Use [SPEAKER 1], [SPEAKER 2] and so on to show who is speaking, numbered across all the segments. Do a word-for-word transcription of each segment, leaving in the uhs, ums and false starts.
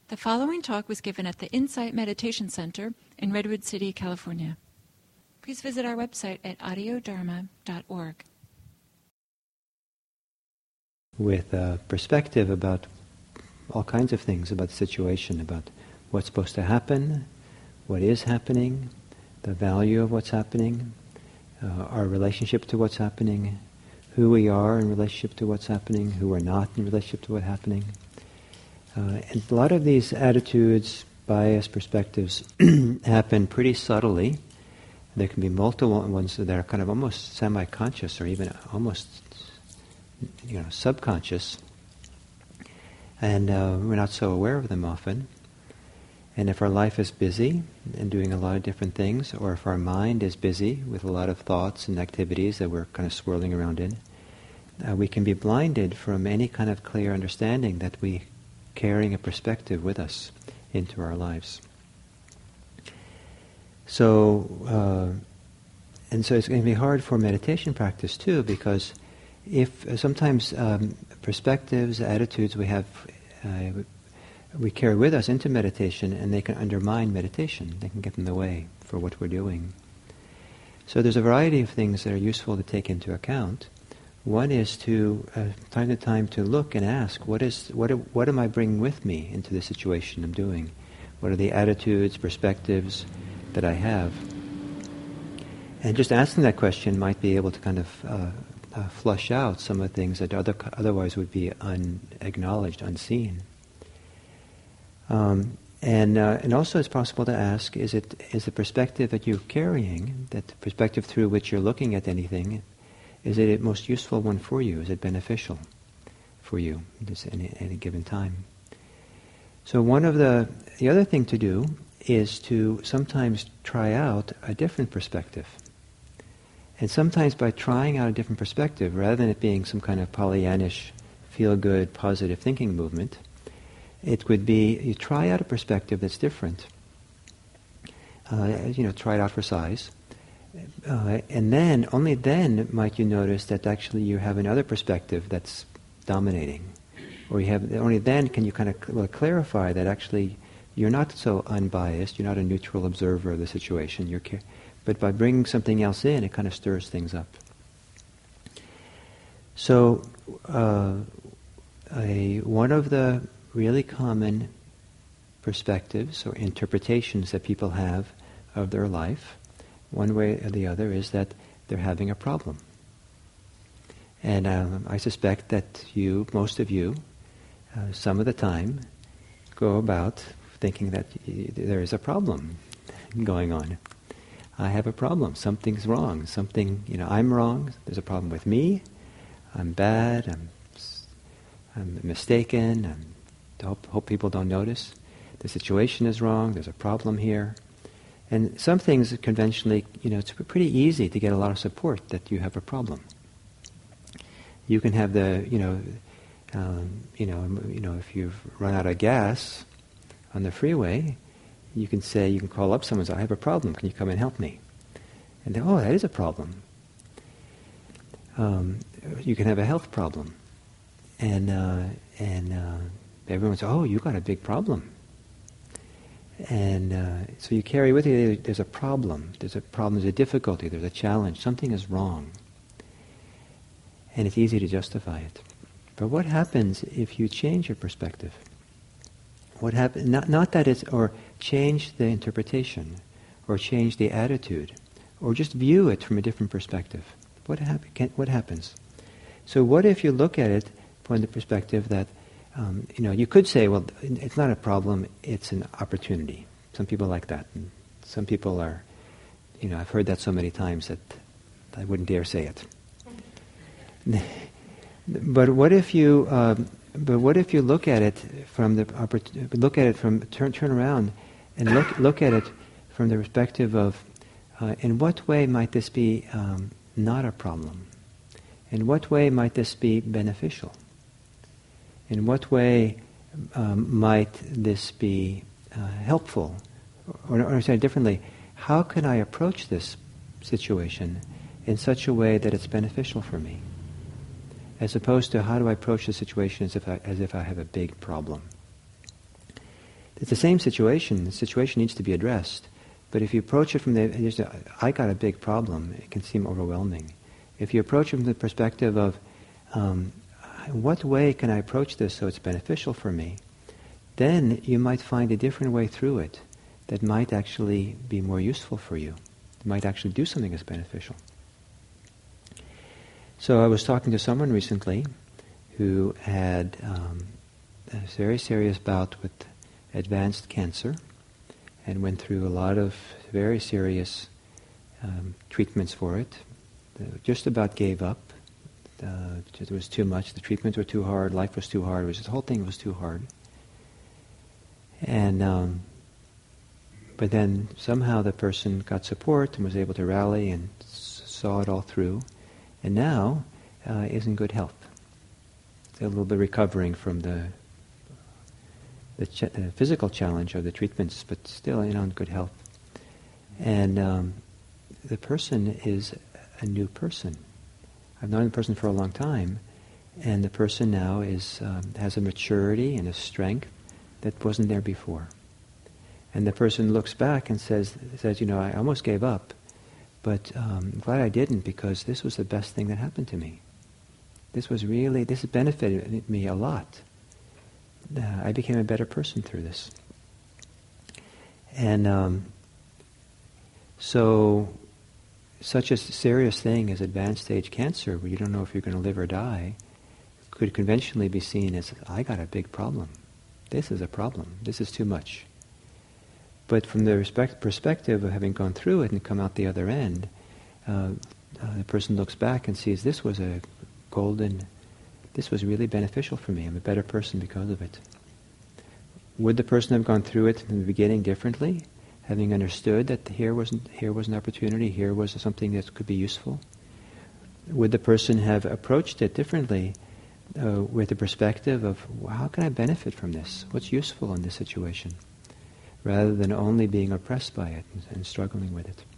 [SPEAKER 1] The following talk was given at the Insight Meditation Center in Redwood City, California. Please visit our website at audio dharma dot org.
[SPEAKER 2] With a perspective about all kinds of things, about the situation, about what's supposed to happen, what is happening, the value of what's happening, uh, our relationship to what's happening, who we are in relationship to what's happening, who we're not in relationship to what's happening. Uh, and a lot of these attitudes, bias, perspectives happen pretty subtly. There can be multiple ones that are kind of almost semi-conscious or even almost, you know, subconscious. And uh, we're not so aware of them often. And if our life is busy and doing a lot of different things, or if our mind is busy with a lot of thoughts and activities that we're kind of swirling around in, uh, we can be blinded from any kind of clear understanding that we carrying a perspective with us into our lives. So, uh, and so it's going to be hard for meditation practice too, because if uh, sometimes um, perspectives, attitudes we have, uh, we carry with us into meditation, and they can undermine meditation. They can get in the way for what we're doing. So there's a variety of things that are useful to take into account. One is to, uh, time to time, to look and ask, what is, what, what am I bringing with me into the situation I'm doing? What are the attitudes, perspectives that I have? And just asking that question might be able to kind of uh, uh, flush out some of the things that other, otherwise would be unacknowledged, unseen. Um, and uh, and also it's possible to ask, is it is the perspective that you're carrying, that the perspective through which you're looking at anything, is it a most useful one for you? Is it beneficial for you at any, any given time? So one of the, the other thing to do is to sometimes try out a different perspective. And sometimes by trying out a different perspective, rather than it being some kind of Pollyannish, feel-good, positive thinking movement, it would be you try out a perspective that's different. Uh, you know, try it out for size. Uh, and then, only then might you notice that actually you have another perspective that's dominating. Or you have, only then can you kind of well, clarify that actually you're not so unbiased, you're not a neutral observer of the situation, you're ca- but by bringing something else in, it kind of stirs things up. So, uh, a, one of the really common perspectives or interpretations that people have of their life, one way or the other, is that they're having a problem. And um, I suspect that you, most of you, uh, some of the time, go about thinking that y- there is a problem going on. I have a problem. Something's wrong. Something, you know, I'm wrong. There's a problem with me. I'm bad. I'm, I'm mistaken. I'm, hope, hope people don't notice. The situation is wrong. There's a problem here. And some things conventionally, you know, it's pretty easy to get a lot of support that you have a problem. You can have the, you know, um, you know, you know, if you've run out of gas on the freeway, you can say, you can call up someone and say, I have a problem. Can you come and help me? And they, oh, that is a problem. Um, you can have a health problem, and uh, and uh, everyone says, oh, you got a big problem. And uh, so you carry with you, there's a problem, there's a problem, there's a difficulty, there's a challenge, something is wrong. And it's easy to justify it. But what happens if you change your perspective? What happens, not, not that it's, or change the interpretation, or change the attitude, or just view it from a different perspective. What, hap- can, what happens? So what if you look at it from the perspective that Um, you know, you could say, well, it's not a problem, it's an opportunity. Some people like that. And some people are, you know, I've heard that so many times that I wouldn't dare say it. But what if you, um, but what if you look at it from the opportunity, look at it from, turn, turn around and look, look at it from the perspective of, uh, in what way might this be um, not a problem? In what way might this be beneficial? In what way um, might this be uh, helpful? Or, or say it differently, how can I approach this situation in such a way that it's beneficial for me? As opposed to how do I approach the situation as if I, as if I have a big problem? It's the same situation. The situation needs to be addressed. But if you approach it from the, there's a, I got a big problem, it can seem overwhelming. If you approach it from the perspective of, um, what way can I approach this so it's beneficial for me, then you might find a different way through it that might actually be more useful for you. It might actually do something that's beneficial. So I was talking to someone recently who had um, a very serious bout with advanced cancer and went through a lot of very serious um, treatments for it. Uh, just about gave up. Uh, it was too much. The treatments were too hard. Life was too hard. It was, the whole thing was too hard. And um, but then somehow the person got support and was able to rally and s- saw it all through, and now uh, is in good health. A little bit recovering from the the, ch- the physical challenge of the treatments, but still in on good health. And um, the person is a new person. I've known the person for a long time, and the person now is um, has a maturity and a strength that wasn't there before. And the person looks back and says, says, you know, I almost gave up, but um, I'm glad I didn't, because this was the best thing that happened to me. This was really, this benefited me a lot. Uh, I became a better person through this. And um, so, such a serious thing as advanced stage cancer, where you don't know if you're going to live or die, could conventionally be seen as, I got a big problem. This is a problem. This is too much. But from the respect, perspective of having gone through it and come out the other end, uh, uh, the person looks back and sees, this was a golden, this was really beneficial for me. I'm a better person because of it. Would the person have gone through it in the beginning differently, having understood that here wasn't here was an opportunity, here was something that could be useful? Would the person have approached it differently, uh, with the perspective of, well, how can I benefit from this? What's useful in this situation? Rather than only being oppressed by it and, and struggling with it.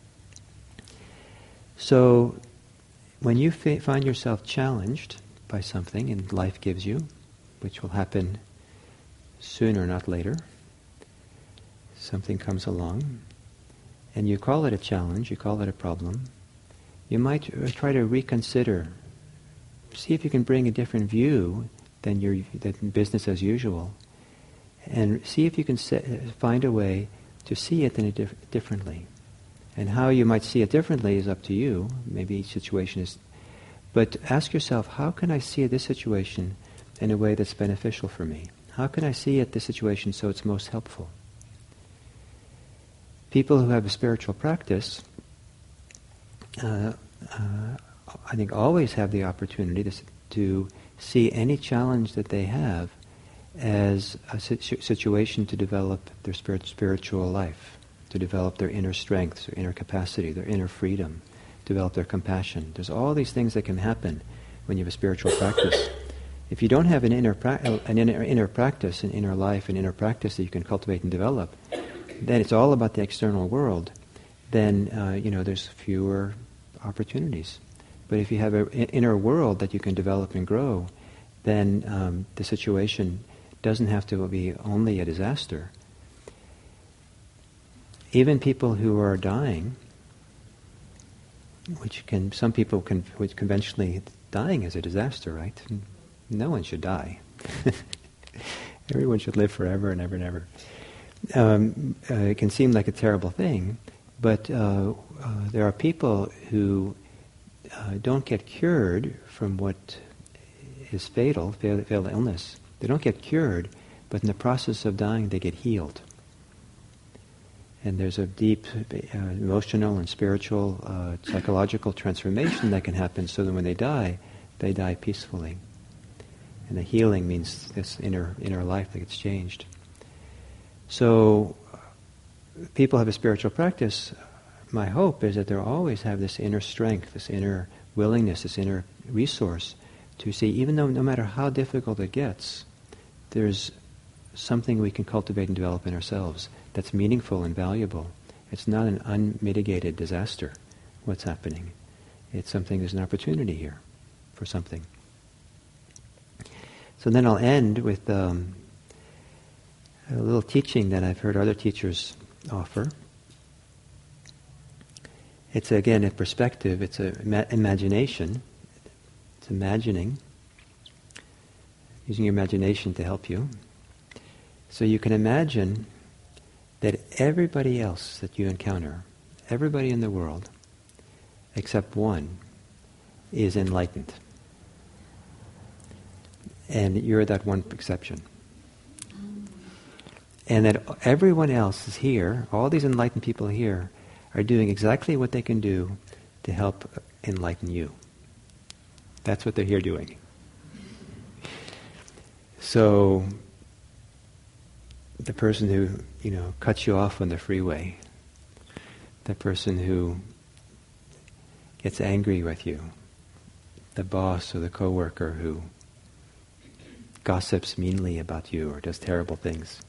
[SPEAKER 2] So, when you fi- find yourself challenged by something, and life gives you, which will happen sooner, not later, something comes along, and you call it a challenge, you call it a problem, you might try to reconsider, see if you can bring a different view than your than business as usual, and see if you can set, find a way to see it in a diff- differently. And how you might see it differently is up to you. Maybe each situation is... But ask yourself, how can I see this situation in a way that's beneficial for me? How can I see it, this situation, so it's most helpful? People who have a spiritual practice, uh, uh, I think always have the opportunity to, to see any challenge that they have as a situ- situation to develop their spirit, spiritual life, to develop their inner strengths, their inner capacity, their inner freedom, develop their compassion. There's all these things that can happen when you have a spiritual practice. If you don't have an inner, pra- an inner, inner practice, an inner life, an inner practice that you can cultivate and develop, then it's all about the external world. Then uh, you know there's fewer opportunities. But if you have an inner world that you can develop and grow, then um, the situation doesn't have to be only a disaster. Even people who are dying, which can some people can, which conventionally dying is a disaster, right? No one should die. Everyone should live forever and ever and ever. Um, uh, it can seem like a terrible thing, but uh, uh, there are people who uh, don't get cured from what is fatal, fatal, fatal illness. They don't get cured, but in the process of dying, they get healed. And there's a deep uh, emotional and spiritual, uh, psychological transformation that can happen so that when they die, they die peacefully. And the healing means this inner inner life that gets changed. So, people have a spiritual practice. My hope is that they'll always have this inner strength, this inner willingness, this inner resource to see, even though no matter how difficult it gets, there's something we can cultivate and develop in ourselves that's meaningful and valuable. It's not an unmitigated disaster, what's happening. It's something, there's an opportunity here for something. So then I'll end with um, a little teaching that I've heard other teachers offer. It's again a perspective, it's a ima- imagination, it's imagining, using your imagination to help you. So you can imagine that everybody else that you encounter, everybody in the world, except one, is enlightened. And you're that one exception. And that everyone else is here, all these enlightened people here, are doing exactly what they can do to help enlighten you. That's what they're here doing. So, the person who, you know, cuts you off on the freeway, the person who gets angry with you, the boss or the coworker who gossips meanly about you or does terrible things.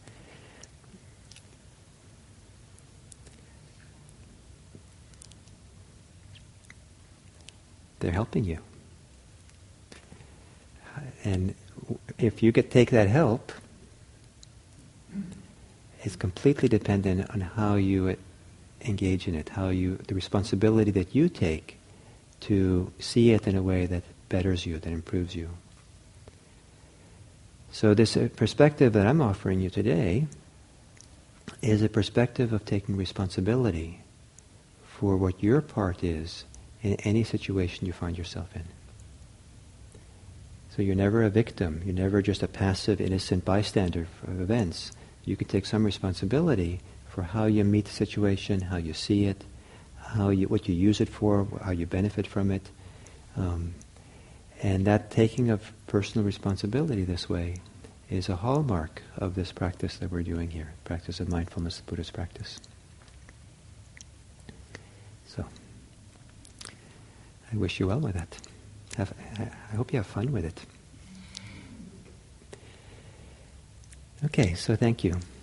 [SPEAKER 2] They're helping you. And if you could take that help, it's completely dependent on how you engage in it, how you, the responsibility that you take to see it in a way that betters you, that improves you. So this uh, perspective that I'm offering you today is a perspective of taking responsibility for what your part is in any situation you find yourself in. So you're never a victim. You're never just a passive, innocent bystander of events. You can take some responsibility for how you meet the situation, how you see it, how you, what you use it for, how you benefit from it. Um, and that taking of personal responsibility this way is a hallmark of this practice that we're doing here, practice of mindfulness, the Buddhist practice. So, I wish you well with that. Have, I hope you have fun with it. Okay, so thank you.